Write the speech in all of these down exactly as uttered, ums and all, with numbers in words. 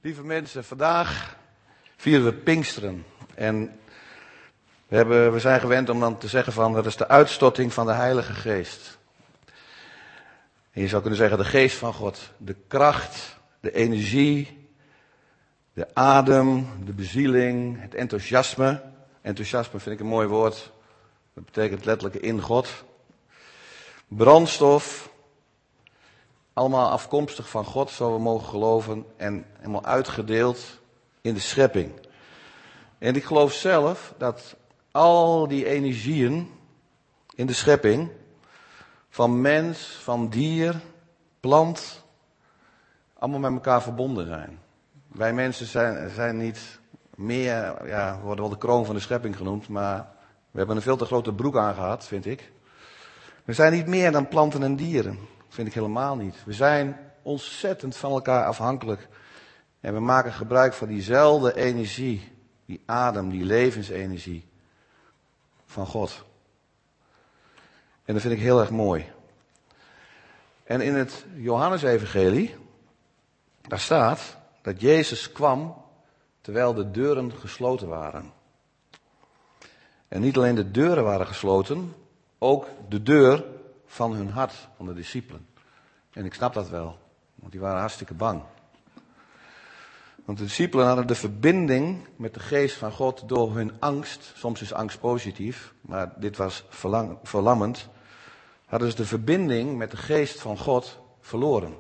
Lieve mensen, vandaag vieren we Pinksteren. En we, hebben, we zijn gewend om dan te zeggen van, dat is de uitstorting van de Heilige Geest. En je zou kunnen zeggen de geest van God. De kracht, de energie, de adem, de bezieling, het enthousiasme. Enthousiasme vind ik een mooi woord. Dat betekent letterlijk in God. Brandstof. Allemaal afkomstig van God, zo we mogen geloven. En helemaal uitgedeeld in de schepping. En ik geloof zelf dat al die energieën in de schepping, van mens, van dier, plant, allemaal met elkaar verbonden zijn. Wij mensen zijn, zijn niet meer, ja, we worden wel de kroon van de schepping genoemd, maar we hebben een veel te grote broek aangehad, vind ik. We zijn niet meer dan planten en dieren, vind ik helemaal niet. We zijn ontzettend van elkaar afhankelijk. En we maken gebruik van diezelfde energie, die adem, die levensenergie van God. En dat vind ik heel erg mooi. En in het Johannesevangelie, daar staat dat Jezus kwam terwijl de deuren gesloten waren. En niet alleen de deuren waren gesloten, ook de deur van hun hart, van de discipelen. En ik snap dat wel, want die waren hartstikke bang. Want de discipelen hadden de verbinding met de geest van God door hun angst. Soms is angst positief, maar dit was verlang, verlammend. Hadden ze de verbinding met de geest van God verloren.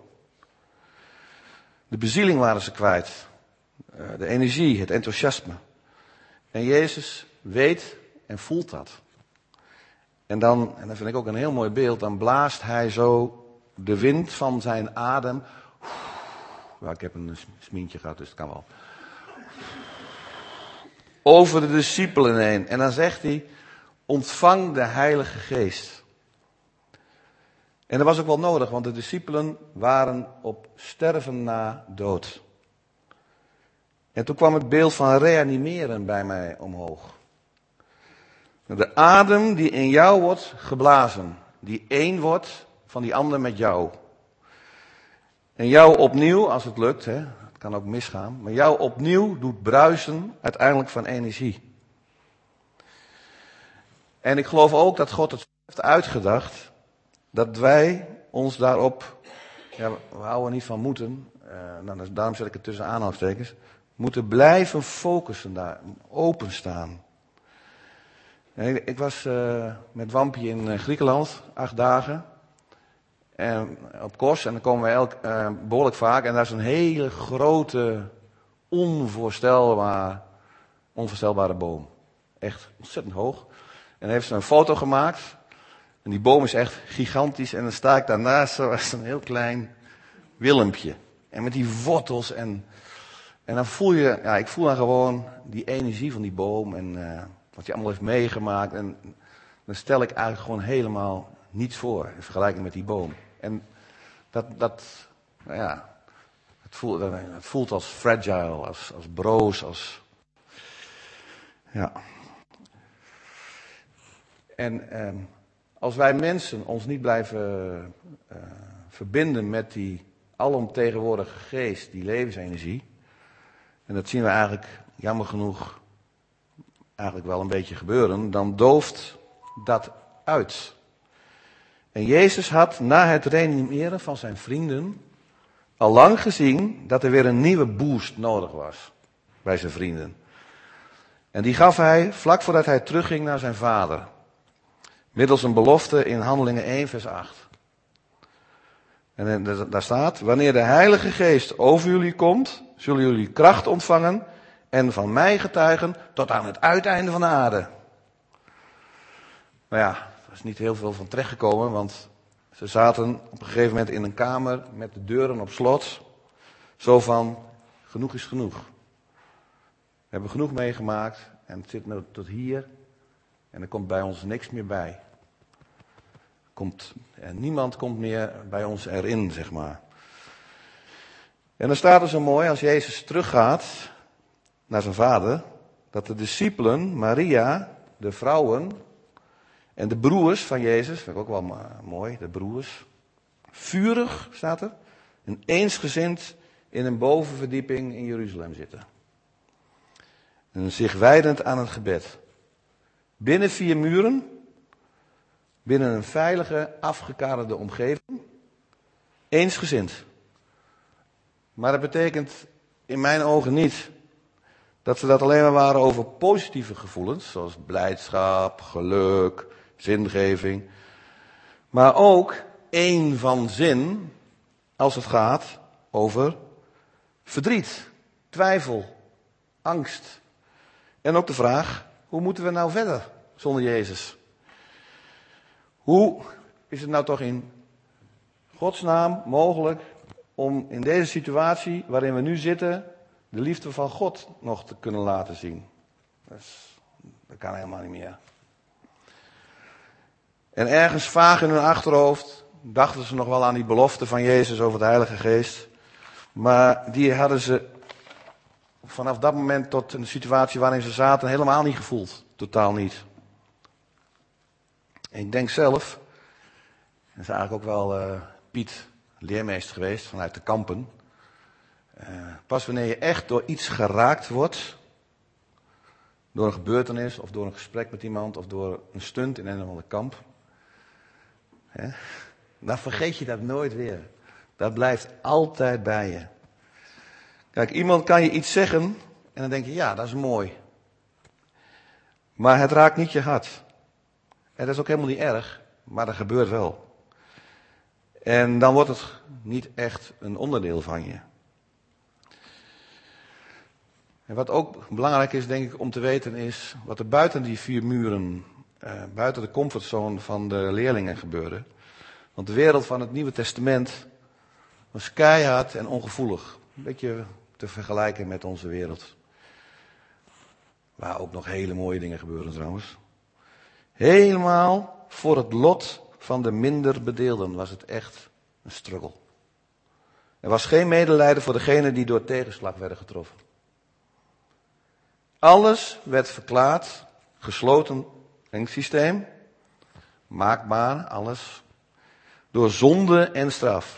De bezieling waren ze kwijt. De energie, het enthousiasme. En Jezus weet en voelt dat. En dan, en dat vind ik ook een heel mooi beeld, dan blaast hij zo de wind van zijn adem. Ja, ik heb een smintje gehad, dus het kan wel. Over de discipelen heen. En dan zegt hij, ontvang de Heilige Geest. En dat was ook wel nodig, want de discipelen waren op sterven na dood. En toen kwam het beeld van reanimeren bij mij omhoog. De adem die in jou wordt geblazen, die één wordt van die ander met jou. En jou opnieuw, als het lukt, hè, het kan ook misgaan, maar jou opnieuw doet bruisen uiteindelijk van energie. En ik geloof ook dat God het heeft uitgedacht, dat wij ons daarop, ja, we houden niet van moeten, uh, nou, daarom zet ik het tussen aanhalingstekens, moeten blijven focussen daar, openstaan. En ik, ik was uh, met Wampie in Griekenland, acht dagen. En op Kos, en dan komen we elk, uh, behoorlijk vaak. En daar is een hele grote, onvoorstelbaar, onvoorstelbare boom. Echt ontzettend hoog. En dan heeft ze een foto gemaakt. En die boom is echt gigantisch. En dan sta ik daarnaast zoals een heel klein Willempje. En met die wortels. En, en dan voel je, ja, ik voel dan gewoon die energie van die boom. En uh, wat je allemaal heeft meegemaakt. En dan stel ik eigenlijk gewoon helemaal niets voor in vergelijking met die boom. En dat, dat nou ja, het voelt, het voelt als fragile, als, als broos, als, ja. En eh, als wij mensen ons niet blijven uh, verbinden met die alomtegenwoordige geest, die levensenergie, en dat zien we eigenlijk, jammer genoeg, eigenlijk wel een beetje gebeuren, dan dooft dat uit. En Jezus had na het reanimeren van zijn vrienden al lang gezien dat er weer een nieuwe boost nodig was bij zijn vrienden. En die gaf hij vlak voordat hij terugging naar zijn vader. Middels een belofte in Handelingen één vers acht. En daar staat, wanneer de Heilige Geest over jullie komt, zullen jullie kracht ontvangen en van mij getuigen tot aan het uiteinde van de aarde. Nou ja, er is niet heel veel van terechtgekomen, want ze zaten op een gegeven moment in een kamer met de deuren op slot. Zo van, genoeg is genoeg. We hebben genoeg meegemaakt en het zit nu tot hier en er komt bij ons niks meer bij. Komt, en niemand komt meer bij ons erin, zeg maar. En dan staat er zo mooi, als Jezus teruggaat naar zijn vader, dat de discipelen, Maria, de vrouwen en de broers van Jezus, vind ik ook wel mooi, de broers, vurig staat er, en eensgezind in een bovenverdieping in Jeruzalem zitten. En zich wijdend aan het gebed. Binnen vier muren, binnen een veilige, afgekaderde omgeving, eensgezind. Maar dat betekent in mijn ogen niet dat ze dat alleen maar waren over positieve gevoelens, zoals blijdschap, geluk, zingeving. Maar ook één van zin als het gaat over verdriet, twijfel, angst. En ook de vraag, hoe moeten we nou verder zonder Jezus? Hoe is het nou toch in Gods naam mogelijk om in deze situatie waarin we nu zitten de liefde van God nog te kunnen laten zien? Dat, is, dat kan helemaal niet meer. En ergens vaag in hun achterhoofd dachten ze nog wel aan die belofte van Jezus over de Heilige Geest. Maar die hadden ze vanaf dat moment tot een situatie waarin ze zaten helemaal niet gevoeld. Totaal niet. En ik denk zelf, dat is eigenlijk ook wel uh, Piet, leermeester geweest vanuit de kampen. Uh, pas wanneer je echt door iets geraakt wordt, door een gebeurtenis of door een gesprek met iemand of door een stunt in een of ander kamp, hè, dan vergeet je dat nooit weer. Dat blijft altijd bij je. Kijk, iemand kan je iets zeggen en dan denk je, ja, dat is mooi. Maar het raakt niet je hart. En dat is ook helemaal niet erg, maar dat gebeurt wel. En dan wordt het niet echt een onderdeel van je. En wat ook belangrijk is, denk ik, om te weten is wat er buiten die vier muren, uh, buiten de comfortzone van de leerlingen gebeurde. Want de wereld van het Nieuwe Testament was keihard en ongevoelig. Een beetje te vergelijken met onze wereld. Waar ook nog hele mooie dingen gebeuren trouwens. Helemaal voor het lot van de minder bedeelden was het echt een struggle. Er was geen medelijden voor degenen die door tegenslag werden getroffen. Alles werd verklaard, gesloten systeem, maakbaar, alles, door zonde en straf.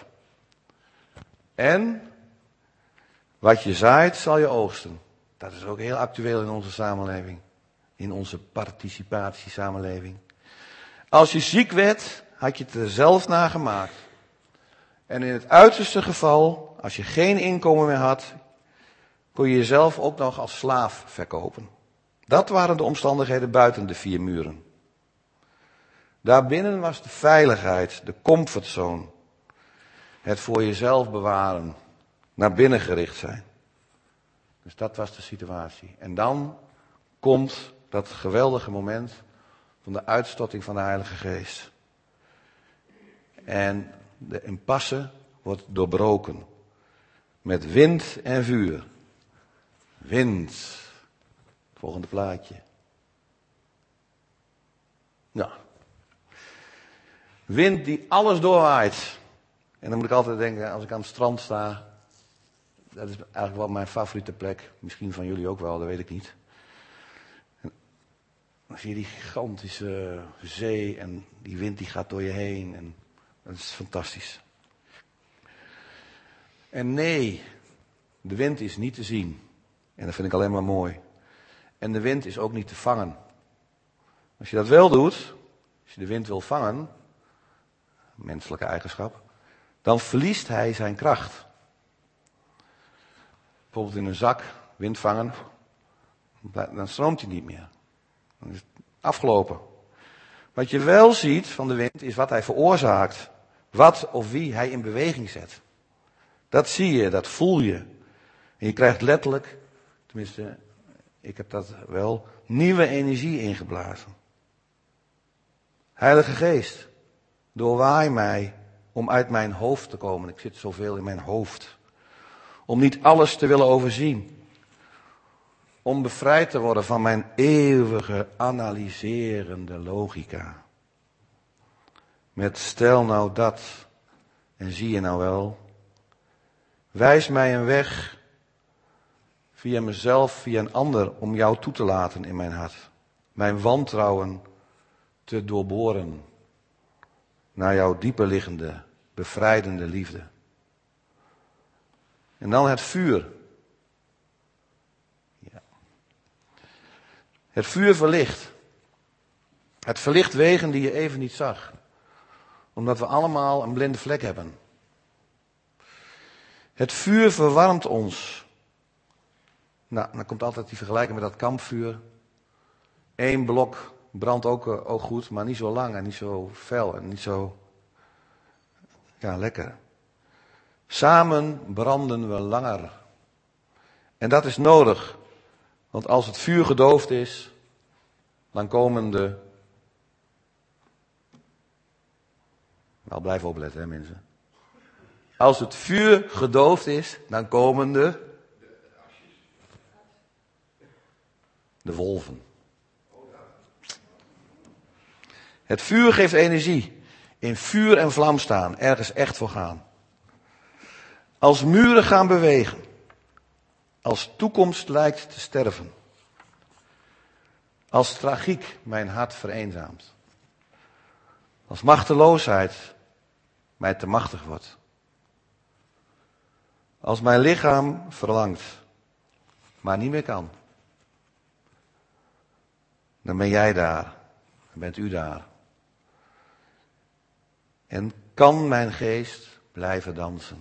En wat je zaait, zal je oogsten. Dat is ook heel actueel in onze samenleving. In onze participatiesamenleving. Als je ziek werd, had je het er zelf naar gemaakt. En in het uiterste geval, als je geen inkomen meer had, kon je jezelf ook nog als slaaf verkopen. Dat waren de omstandigheden buiten de vier muren. Daarbinnen was de veiligheid, de comfortzone. Het voor jezelf bewaren, naar binnen gericht zijn. Dus dat was de situatie. En dan komt dat geweldige moment van de uitstorting van de Heilige Geest. En de impasse wordt doorbroken. Met wind en vuur. Wind. Volgende plaatje. Nou. Wind die alles doorwaait. En dan moet ik altijd denken, als ik aan het strand sta. Dat is eigenlijk wel mijn favoriete plek. Misschien van jullie ook wel, dat weet ik niet. En dan zie je die gigantische zee en die wind die gaat door je heen. En dat is fantastisch. En nee, de wind is niet te zien. En dat vind ik alleen maar mooi. En de wind is ook niet te vangen. Als je dat wel doet, als je de wind wil vangen, menselijke eigenschap, dan verliest hij zijn kracht. Bijvoorbeeld in een zak, wind vangen, dan stroomt hij niet meer. Dan is het afgelopen. Wat je wel ziet van de wind is wat hij veroorzaakt. Wat of wie hij in beweging zet. Dat zie je, dat voel je. En je krijgt letterlijk, tenminste, ik heb dat wel, nieuwe energie ingeblazen. Heilige Geest, doorwaai mij om uit mijn hoofd te komen. Ik zit zoveel in mijn hoofd. Om niet alles te willen overzien. Om bevrijd te worden van mijn eeuwige analyserende logica. Met stel nou dat en zie je nou wel. Wijs mij een weg via mezelf, via een ander, om jou toe te laten in mijn hart. Mijn wantrouwen te doorboren naar jouw dieper liggende, bevrijdende liefde. En dan het vuur. Ja. Het vuur verlicht. Het verlicht wegen die je even niet zag. Omdat we allemaal een blinde vlek hebben. Het vuur verwarmt ons. Nou, dan komt altijd die vergelijking met dat kampvuur. Eén blok brandt ook, ook goed, maar niet zo lang en niet zo fel en niet zo ja, lekker. Samen branden we langer. En dat is nodig. Want als het vuur gedoofd is, dan komen de... Nou, blijf opletten, hè, mensen. Als het vuur gedoofd is, dan komen de... De wolven. Het vuur geeft energie. In vuur en vlam staan. Ergens echt voor gaan. Als muren gaan bewegen. Als toekomst lijkt te sterven. Als tragiek mijn hart vereenzaamt. Als machteloosheid mij te machtig wordt. Als mijn lichaam verlangt, maar niet meer kan. Dan ben jij daar. Dan bent u daar. En kan mijn geest blijven dansen.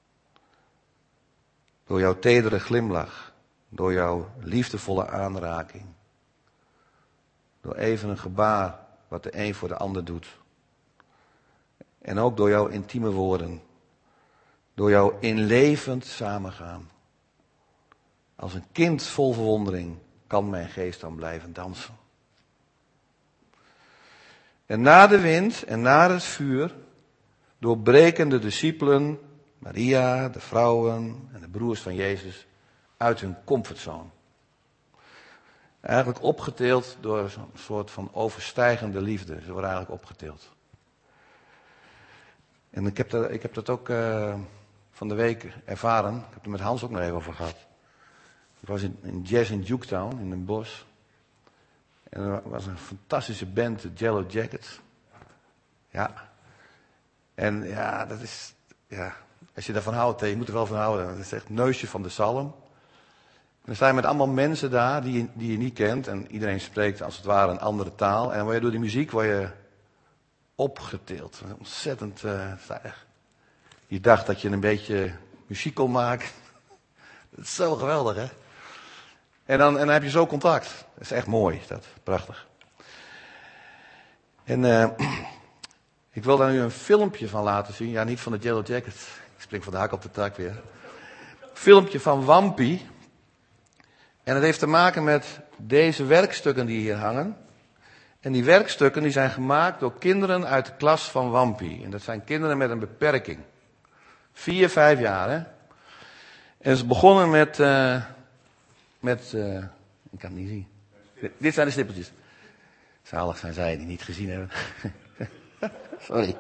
Door jouw tedere glimlach. Door jouw liefdevolle aanraking. Door even een gebaar wat de een voor de ander doet. En ook door jouw intieme woorden. Door jouw inlevend samengaan. Als een kind vol verwondering kan mijn geest dan blijven dansen. En na de wind en na het vuur doorbreken de discipelen, Maria, de vrouwen en de broers van Jezus uit hun comfortzone. Eigenlijk opgetild door een soort van overstijgende liefde. Ze worden eigenlijk opgetild. En ik heb dat, ik heb dat ook uh, van de week ervaren. Ik heb er met Hans ook nog even over gehad. Ik was in, in Jazz in Juketown, in een bos. En er was een fantastische band, de Yellow Jackets. Ja. En ja, dat is... Ja, als je daarvan houdt, je moet er wel van houden. Dat is echt het neusje van de psalm. En dan sta je met allemaal mensen daar die, die je niet kent. En iedereen spreekt als het ware een andere taal. En dan word je door die muziek word je opgetild. Ontzettend... Uh, je dacht dat je een beetje muziek kon maken. Dat is zo geweldig, hè? En dan, en dan heb je zo contact. Dat is echt mooi, dat. Prachtig. En uh, ik wil daar nu een filmpje van laten zien. Ja, niet van de Yellow Jacket. Ik spring van de hak op de tak weer. Een filmpje van Wampie. En het heeft te maken met deze werkstukken die hier hangen. En die werkstukken die zijn gemaakt door kinderen uit de klas van Wampie. En dat zijn kinderen met een beperking. Vier, vijf jaar, hè. En ze begonnen met... Uh, met uh, ik kan het niet zien. Dit, dit zijn de stippeltjes. Zalig zijn zij die niet gezien hebben. Sorry.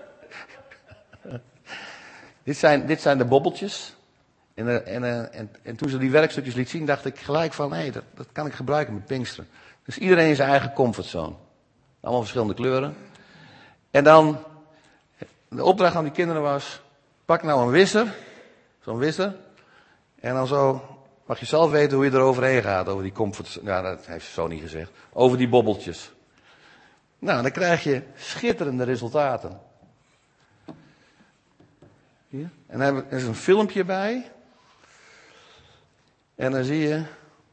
dit, zijn, dit zijn de bobbeltjes. En, uh, en, uh, en, en toen ze die werkstukjes liet zien, dacht ik gelijk van... hé, hey, dat, dat kan ik gebruiken met Pinksteren. Dus iedereen in zijn eigen comfortzone. Allemaal verschillende kleuren. En dan... De opdracht aan die kinderen was... pak nou een wisser. Zo'n wisser. En dan zo... mag je zelf weten hoe je er overheen gaat. Over die comfort... Ja, dat heeft ze zo niet gezegd. Over die bobbeltjes. Nou, dan krijg je schitterende resultaten. Hier. En dan is een filmpje bij. En dan zie je...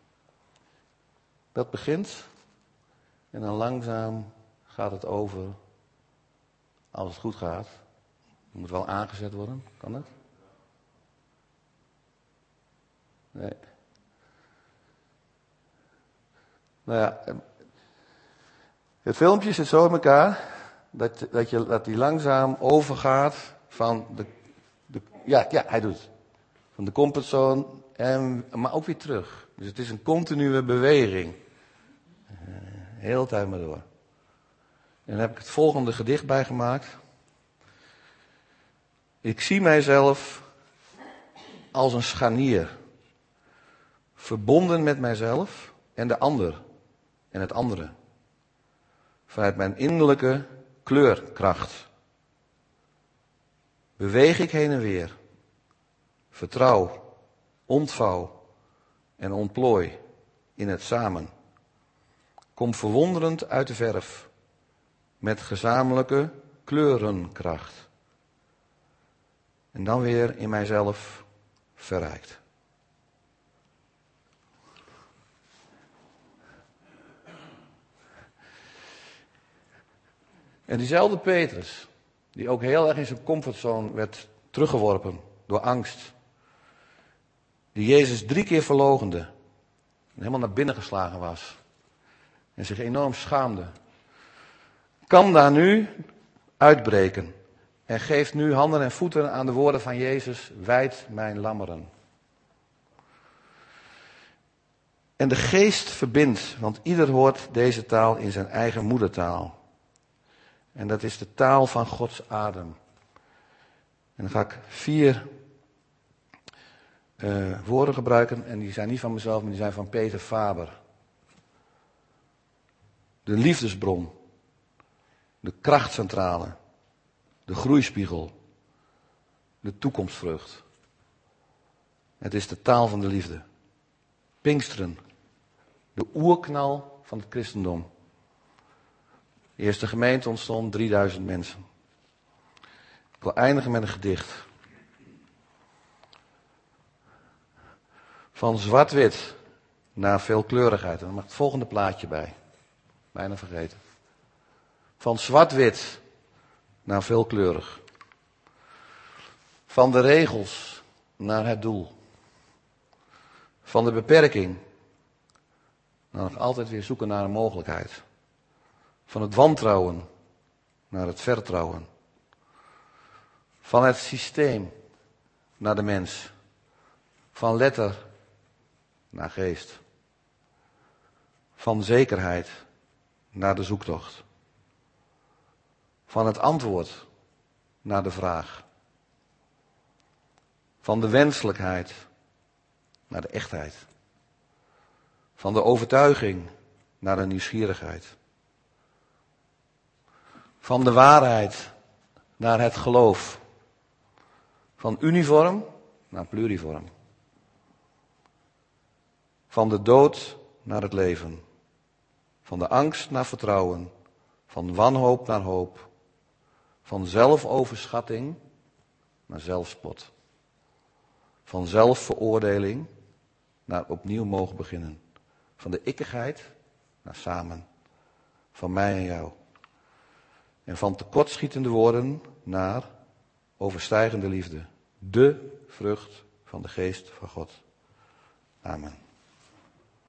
dat begint. En dan langzaam gaat het over... als het goed gaat. Het moet wel aangezet worden. Kan dat? Nee. Nou ja, het filmpje zit zo in elkaar dat, dat, je, dat die langzaam overgaat van de, de... Ja, ja, hij doet het. Van de comfortzone, en, maar ook weer terug. Dus het is een continue beweging. Uh, heel de tijd maar door. En dan heb ik het volgende gedicht bijgemaakt. Ik zie mijzelf als een scharnier. Verbonden met mijzelf en de ander en het andere. Vanuit mijn innerlijke kleurkracht. Beweeg ik heen en weer. vertrouw, ontvouw en ontplooi in het samen. Kom verwonderend uit de verf, met gezamenlijke kleurenkracht. En dan weer in mijzelf verrijkt. En diezelfde Petrus, die ook heel erg in zijn comfortzone werd teruggeworpen door angst. Die Jezus drie keer verloochende en helemaal naar binnen geslagen was. En zich enorm schaamde. Kan daar nu uitbreken. En geeft nu handen en voeten aan de woorden van Jezus. Wijd mijn lammeren. En de geest verbindt. Want ieder hoort deze taal in zijn eigen moedertaal. En dat is de taal van Gods adem. En dan ga ik vier uh, woorden gebruiken. En die zijn niet van mezelf, maar die zijn van Peter Faber. De liefdesbron. De krachtcentrale. De groeispiegel. De toekomstvrucht. Het is de taal van de liefde. Pinksteren. De oerknal van het christendom. De eerste gemeente ontstond drieduizend mensen. Ik wil eindigen met een gedicht. Van zwart-wit naar veelkleurigheid. En dan mag het volgende plaatje bij. Bijna vergeten. Van zwart-wit naar veelkleurig. Van de regels naar het doel. Van de beperking naar nog altijd weer zoeken naar een mogelijkheid. Van het wantrouwen naar het vertrouwen. Van het systeem naar de mens. Van letter naar geest. Van zekerheid naar de zoektocht. Van het antwoord naar de vraag. Van de wenselijkheid naar de echtheid. Van de overtuiging naar de nieuwsgierigheid. Van de waarheid naar het geloof. Van uniform naar pluriform. Van de dood naar het leven. Van de angst naar vertrouwen. Van wanhoop naar hoop. Van zelfoverschatting naar zelfspot. Van zelfveroordeling naar opnieuw mogen beginnen. Van de ikkigheid naar samen. Van mij en jou. En van tekortschietende woorden naar overstijgende liefde. De vrucht van de geest van God. Amen.